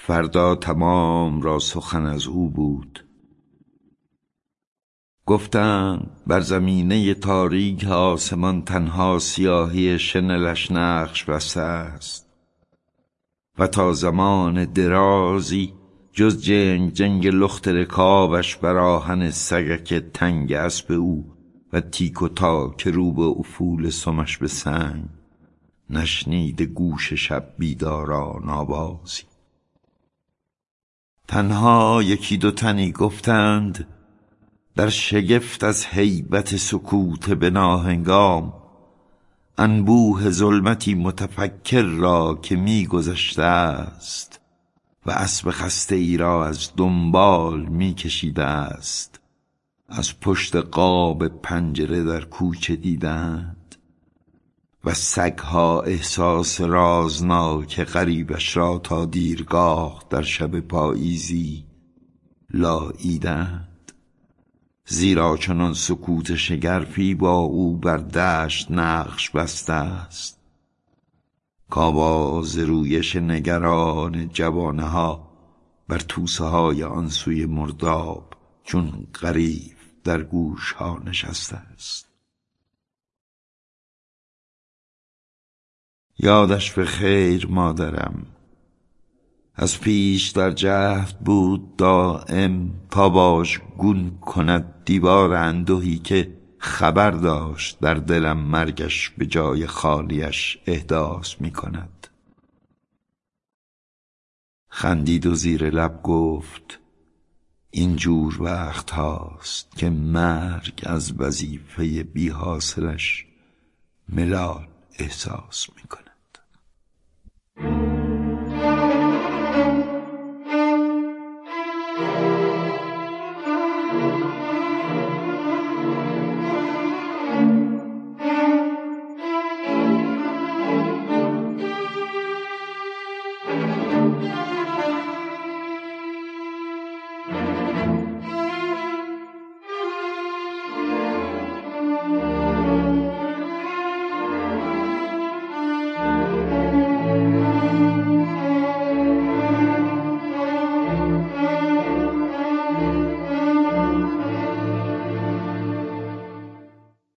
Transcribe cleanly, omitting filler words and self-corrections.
فردا تمام را سخن از او بود. گفتند بر زمینه تاریک آسمان تنها سیاهی شنلش نقش بسته است و تا زمان درازی جز جنگ لخت رکابش بر آهن سگک تنگ اسب او و تیک و تاک رو به افول سمش به سنگ نشنیده گوش شب بیداران آوازی. تنها یکی دو تنی گفتند در شگفت از هیبت سکوت به ناهنگام، انبوه ظلمتی متفکر را که می گذشته است و اسب خسته ای را از دنبال می کشیده است، از پشت قاب پنجره در کوچه دیدند و سگها احساس رازناک غریبش را تا دیرگاه در شب پاییزی لاییدند. زیرا چنان سکوت شگرفی با او بر دشت نقش بسته است کآواز رویش نگران جوانه ها بر توسه های آن سوی مرداب چون غریو در گوش ها نشسته است. یادش به خیر مادرم، از پیش در جهد بود دائم تا باش گون کند دیوار اندوهی که خبر داشت در دلم مرگش به جای خالیش احداث می کند. خندید و زیر لب گفت این جور وقت هاست که مرگ از وظیفه بی حاصلش ملال احساس می کند.